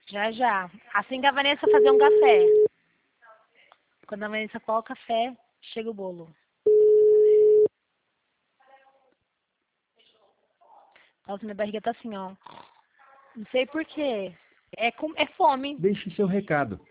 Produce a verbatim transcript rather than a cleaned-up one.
Já, já. Assim que a Vanessa fazer um café. Quando a Vanessa coloca o café, chega o bolo. Nossa, minha barriga tá assim, ó. Não sei por quê. É, com... é fome. Deixe seu recado.